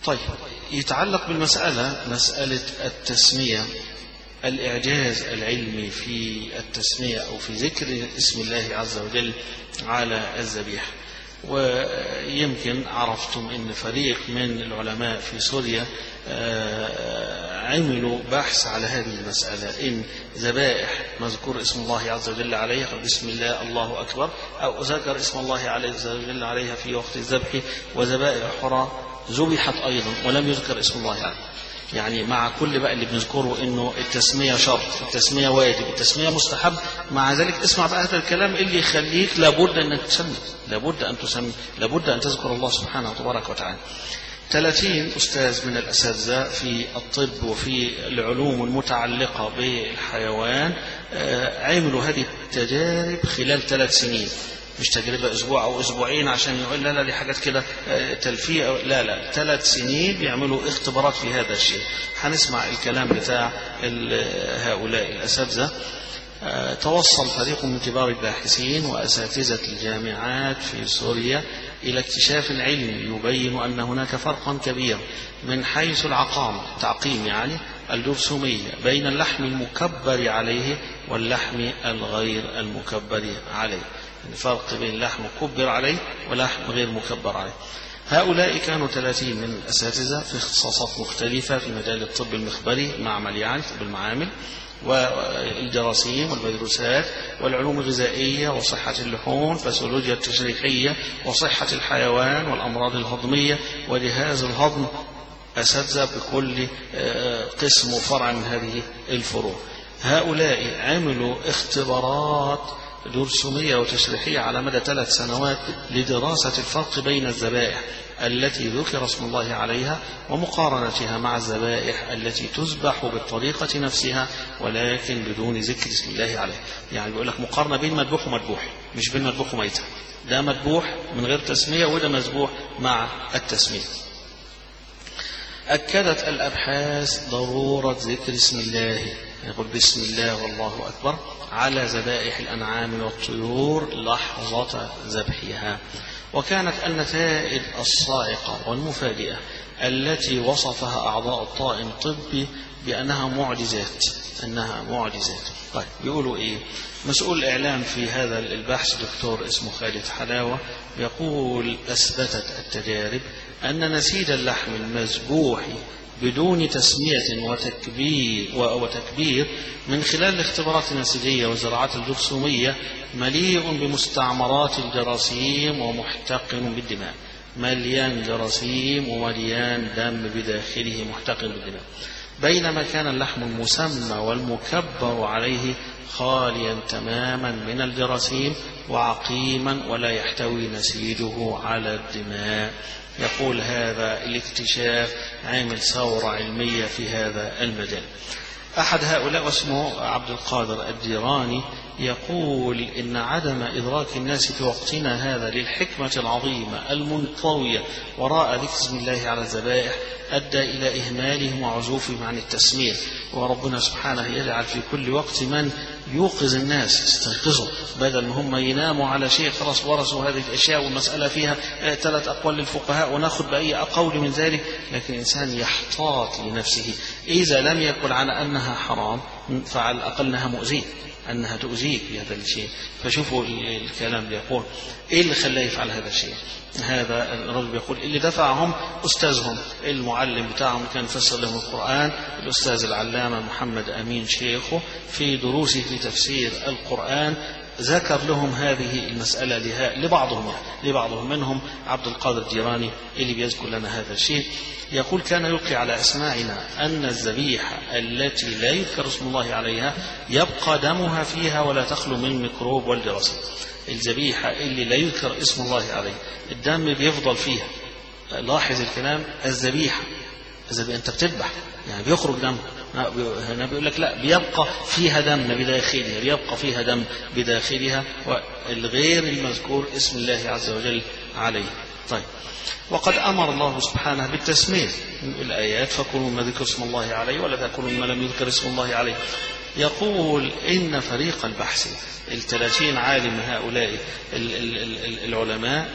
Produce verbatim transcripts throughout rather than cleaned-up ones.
طيب، يتعلق بالمسألة مسألة التسمية، الإعجاز العلمي في التسمية أو في ذكر اسم الله عز وجل على الذبيح. ويمكن عرفتم أن فريق من العلماء في سوريا عملوا بحث على هذه المسألة، إن ذبائح مذكور اسم الله عز وجل عليها بسم الله الله أكبر، أو ذكر اسم الله عز وجل عليها في وقت الذبح، وذبائح أخرى ذبحت أيضا ولم يذكر اسم الله عليها. يعني مع كل بقى اللي بنذكره انه التسمية شرط، التسمية واجب، التسمية مستحب، مع ذلك اسمع بقى هذا الكلام اللي يخليك لابد انك تسمي، لابد ان تسمي، لابد ان تذكر الله سبحانه وتبارك وتعالى. ثلاثين أستاذ من الأساتذة في الطب وفي العلوم المتعلقة بالحيوان عملوا هذه التجارب خلال ثلاث سنين، مش تجربة أسبوع أو أسبوعين عشان يقول لا لا دي حاجات كده تلفية، لا لا، ثلاث سنين بيعملوا اختبارات في هذا الشيء. هنسمع الكلام بتاع هؤلاء الأساتذة. توصل فريق من كبار الباحثين وأساتذة الجامعات في سوريا إلى اكتشاف علمي يبين أن هناك فرقا كبيرا من حيث العقام، تعقيم يعني الجرثومية، بين اللحم المكبر عليه واللحم الغير المكبر عليه. الفرق بين لحم مكبر عليه ولحم غير مكبر عليه. هؤلاء كانوا ثلاثين من الأساتذة في اختصاصات مختلفة في مجال الطب المخبري، معمل يعني طب المعامل، والجراثيم والفيروسات والعلوم الغذائية وصحة اللحوم، فسيولوجيا التشريحية وصحة الحيوان والأمراض الهضمية وجهاز الهضم، أساتذة بكل قسم وفرع من هذه الفروع. هؤلاء عملوا اختبارات جرثومية وتشريحية على مدى ثلاث سنوات لدراسة الفرق بين الذبائح التي ذكر اسم الله عليها ومقارنتها مع الذبائح التي تذبح بالطريقة نفسها ولكن بدون ذكر اسم الله عليه. يعني بيقول لك مقارنة بين مذبوح ومذبوح، مش بين مذبوح وميتة، ده مذبوح من غير تسمية وده مذبوح مع التسمية. أكدت الأبحاث ضرورة ذكر اسم الله، يقول بسم الله والله أكبر على ذبائح الأنعام والطيور لحظة ذبحها. وكانت النتائج الصاعقة والمفاجئة التي وصفها أعضاء الطاقم الطبي بأنها معجزات، أنها معجزات. طيب بيقولوا إيه؟ مسؤول الإعلام في هذا البحث دكتور اسمه خالد حلاوة يقول أثبتت التجارب أن نسيج اللحم المذبوح بدون تسمية وتكبير وتكبير من خلال الاختبارات النسيجية والزراعات الجرثومية مليء بمستعمرات الجراثيم ومحتقن بالدماء، مليان جراثيم ومليان دم بداخله محتقن بالدماء، بينما كان اللحم المسمى والمكبر عليه خاليا تماما من الجراثيم وعقيما ولا يحتوي نسيجه على الدماء. يقول هذا الاكتشاف عامل ثورة علمية في هذا المجال. أحد هؤلاء اسمه عبد القادر الديراني يقول إن عدم إدراك الناس في وقتنا هذا للحكمة العظيمة المنطوية وراء ذكر اسم الله على الذبائح أدى إلى إهمالهم وعزوفهم عن التسمية. وربنا سبحانه يجعل في كل وقت من يوقظ الناس يستيقظوا، بدل ما هم يناموا على شيء خلاص ورثوا هذه الأشياء والمسألة فيها ثلاث أقوال للفقهاء ونأخذ بأي قول من ذلك، لكن الإنسان يحتاط لنفسه إذا لم يقل عن أنها حرام فعلى الأقل أنها مؤذية، أنها تؤذيك بهذا الشيء. فشوفوا الكلام بيقول إيه اللي خلاه يفعل هذا الشيء. هذا الرجل بيقول اللي دفعهم أستاذهم المعلم بتاعهم كان فسر لهم القرآن الأستاذ العلامة محمد أمين شيخه في دروسه في تفسير القرآن، ذكر لهم هذه المسألة لها لبعضهم يعني لبعضهم منهم عبد القادر الديراني اللي بيذكر لنا هذا الشيء. يقول كان يلقي على أسماعنا أن الذبيحة التي لا يذكر اسم الله عليها يبقى دمها فيها ولا تخلو من ميكروب والجراثيم. الذبيحة اللي لا يذكر اسم الله عليه الدم بيفضل فيها. لاحظ الكلام، الذبيحة إذا أنت بتذبح يعني بيخرج دم، هنا بيقول لك لا بيبقى فيها دم بداخلها، بيبقى فيها دم بداخلها والغير المذكور اسم الله عز وجل عليه. طيب وقد أمر الله سبحانه بالتسمية الآيات فكلوا ما ذكر اسم الله عليه ولا تأكلوا ما لم يذكر اسم الله عليه. يقول إن فريق البحث الثلاثين عالم هؤلاء العلماء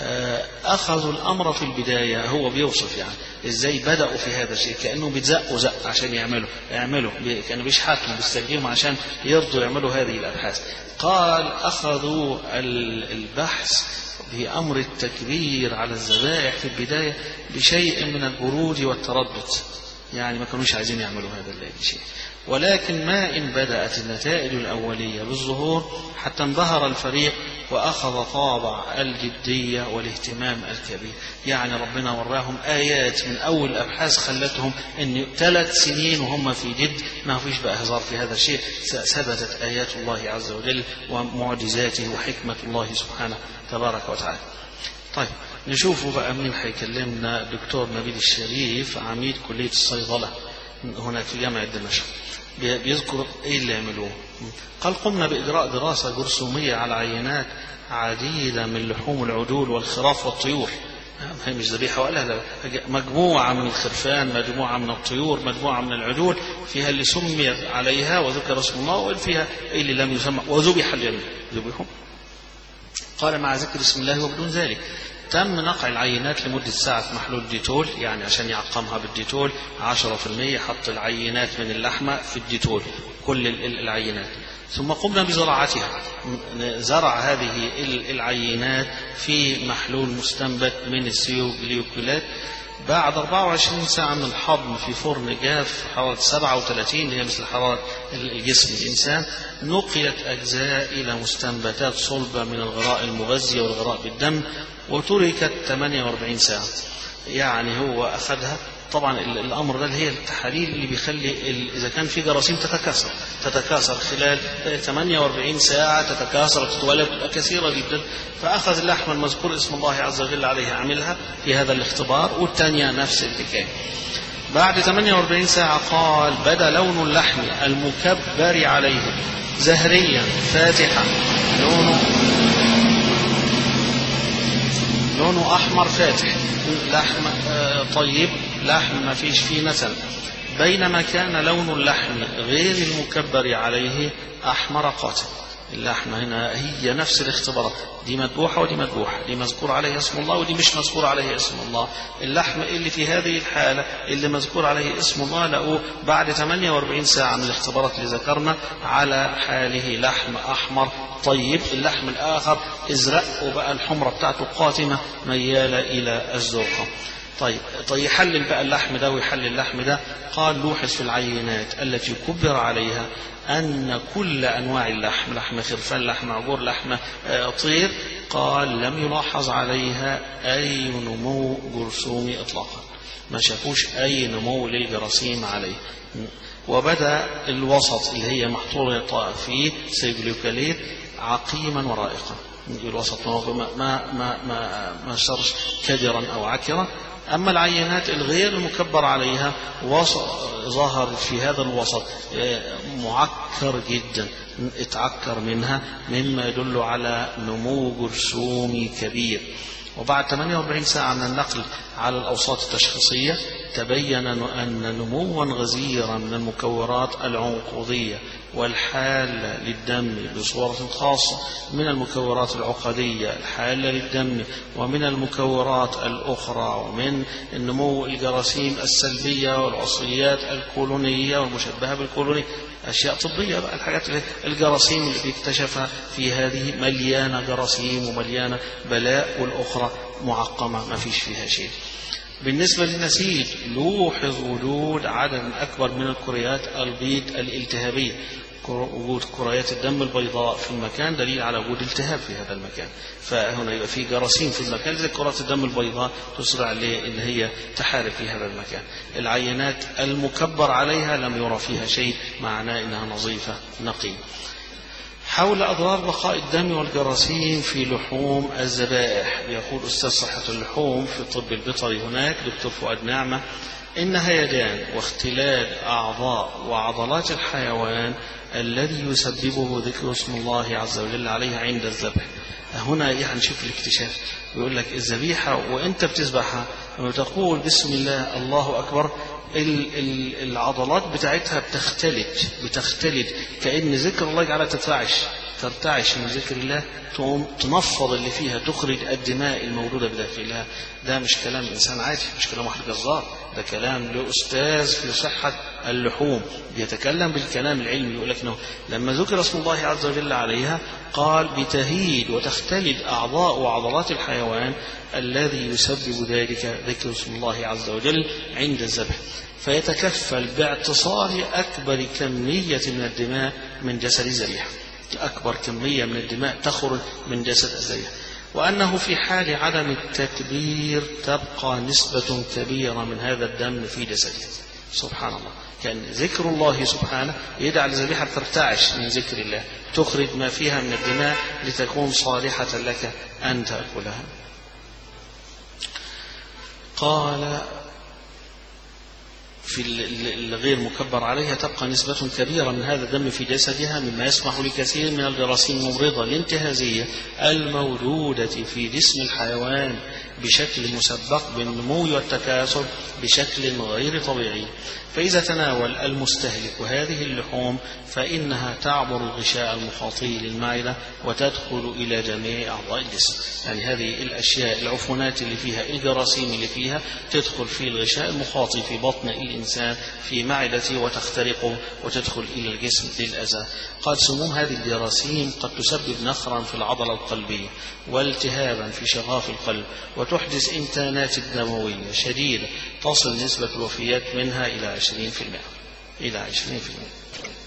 أخذوا الأمر في البداية، هو بيوصف يعني إزاي بدأوا في هذا الشيء، كأنه بيتزقوا زق عشان يعملوا يعملوا كانوا بيشحتوا بيستجيبوا عشان يرضوا يعملوا هذه الأبحاث. قال أخذوا البحث بأمر التكبير على الذبائح في البداية بشيء من البرود والتردد، يعني ما كانوش عايزين يعملوا هذا الشيء، ولكن ما إن بدأت النتائج الأولية بالظهور حتى انبهر الفريق وأخذ طابع الجدية والاهتمام الكبير. يعني ربنا وراهم آيات من أول الأبحاث خلتهم أن ثلاث سنين وهم في جد، ما فيش بقى هزار في هذا الشيء، ثبتت آيات الله عز وجل ومعجزاته وحكمة الله سبحانه تبارك وتعالى. طيب نشوفوا بقى مين هيكلمنا. الدكتور نبيل الشريف عميد كلية الصيدلة هناك في جامعة دمشق، بيذكر ايه اللي عملوه. قال قمنا بإجراء دراسة جرثومية على عينات عديدة من لحوم العجول والخراف والطيور، هي مش ذبيحة ولا لا، مجموعة من الخرفان، مجموعة من الطيور، مجموعة من العجول، فيها اللي سمي عليها وذكر اسم الله، وفيها اللي لم يسمى وذبح الجميع ذبحوا. قال مع ذكر اسم الله وبدون ذلك تم نقع العينات لمدة ساعة في محلول ديتول، يعني عشان يعقمها بالديتول عشرة في المية، حط العينات من اللحمة في الديتول كل العينات، ثم قمنا بزراعتها، زرع هذه العينات في محلول مستنبت من السيوجليوكولات. بعد أربعة وعشرين ساعة من الحضن في فرن جاف حرارة سبعة وثلاثين اللي هي مثل حرارة الجسم الإنسان، نقلت أجزاء إلى مستنبتات صلبة من الغراء المغذي والغراء بالدم، وتركت ثمانية وأربعين ساعة. يعني هو أخذها طبعا الأمر ده هي التحاليل اللي بيخلي إذا كان في جراثيم تتكاثر تتكاثر خلال ثمانية وأربعين ساعة، تتكاثر وتتولد كثيرة جدا. فأخذ اللحمة المذكور اسم الله عز وجل عليها عملها في هذا الاختبار، والثانية نفس الحكاية. بعد ثمانية وأربعين ساعة قال بدا لون اللحم المكبر عليه زهريا فاتحا، لونه لونه أحمر فاتح، لحم طيب، لحم ما فيش فيه نتن، بينما كان لون اللحم غير المكبر عليه أحمر قاتل. اللحمة هنا هي نفس الاختبارات، دي مذبوحة ودي مذبوحة، دي مذكور عليها اسم الله ودي مش مذكور عليها اسم الله. اللحم اللي في هذه الحالة اللي مذكور عليه اسم الله لقوه بعد ثمانية وأربعين ساعة من الاختبارات اللي ذكرنا على حاله لحم أحمر طيب. اللحم الآخر ازرق وبقى الحمرة بتاعته قاتمة ميالة إلى الزرقة. طيب طيب يحلل بقى اللحم ده ويحلل اللحم ده. قال لوحظ في العينات التي كبر عليها أن كل أنواع اللحم، لحم خرفان، لحم عجور، لحم طير، قال لم يلاحظ عليها أي نمو جرثومي إطلاقا، ما شافوش أي نمو للجراثيم عليه. وبدأ الوسط اللي هي محطوطة فيه سيجلوكاليت عقيما ورائقا، الوسط ما ما ما ما ما صارش كدرا أو عكرا. أما العينات الغير المكبر عليها ظهر في هذا الوسط معكر جدا، اتعكر منها مما يدل على نمو جرثومي كبير. وبعد ثمانية وأربعين ساعة من النقل على الأوساط التشخيصية تبين أن نموا غزيرا من المكورات العنقودية والحالة للدم بصورة خاصة، من المكورات العقدية الحالة للدم، ومن المكورات الأخرى، ومن النمو الجراثيم السلبية والعصيات الكولونية والمشبهة بالكولونية، أشياء طبية بقى. الحاجات الجراثيم اللي بيكتشفها في هذه مليانة جراثيم ومليانة بلاء، والأخرى معقمة ما فيش فيها شيء. بالنسبة للنسيج لوحظ وجود عدد أكبر من الكريات البيض الالتهابية، وجود كريات الدم البيضاء في المكان دليل على وجود التهاب في هذا المكان، فهنا يبقى في جراثيم في المكان زي كرات الدم البيضاء تسرع ان هي تحارب في هذا المكان. العينات المكبر عليها لم يرى فيها شيء، معناه انها نظيفة نقية. حول أضرار بقاء الدم والجراثيم في لحوم الذبائح، يقول أستاذ صحة اللحوم في الطب البيطري هناك دكتور فؤاد نعمة: إن هيجان واختلال أعضاء وعضلات الحيوان الذي يسببه ذكر اسم الله عز وجل عليه عند الذبح هنا يعني شوف الاكتشاف، يقول لك الذبيحة وأنت بتذبحها وتقول بسم الله الله أكبر، العضلات بتاعتها بتختلج بتختلج كأن ذكر الله جعلها ترتعش ترتعش من ذكر الله، تقوم تنفض اللي فيها، تخرج الدماء الموجودة بداخلها. ده مش كلام إنسان عادي، مش كلام واحد جزار، ده كلام لأستاذ في صحة اللحوم بيتكلم بالكلام العلمي. يقول لك إنه لما ذكر اسم الله عز وجل عليها قال بتهيج وتختلج أعضاء وعضلات الحيوان الذي يسبب ذلك ذكر اسم الله عز وجل عند الذبح، فيتكفل باعتصار أكبر كمية من الدماء من جسد الذبيحة، أكبر كمية من الدماء تخرج من جسد الذبيحة. وأنه في حال عدم التكبير تبقى نسبة كبيرة من هذا الدم في جسده. سبحان الله، كان ذكر الله سبحانه يدعى الذبيحة ترتعش من ذكر الله، تخرج ما فيها من الدماء لتكون صالحة لك أن تأكلها. قال في الغير مكبر عليها تبقى نسبة كبيرة من هذا الدم في جسدها، مما يسمح لكثير من الجراثيم الممرضة الانتهازية الموجودة في جسم الحيوان بشكل مسبق بالنمو والتكاثر بشكل غير طبيعي. فإذا تناول المستهلك هذه اللحوم فإنها تعبر الغشاء المخاطي للمعدة وتدخل إلى جميع أعضاء الجسم. يعني هذه الأشياء العفونات اللي فيها، الجراثيم اللي فيها، تدخل في الغشاء المخاطي في بطن الإنسان في معدته وتخترقه وتدخل إلى الجسم للأذى. قال سموم هذه الجراثيم قد تسبب نخرا في العضلة القلبية والتهابا في شغاف القلب، وتحدث إنتانات دموية شديدة تصل نسبة الوفيات منها إلى عشرين في المئة إلى عشرين في المئة.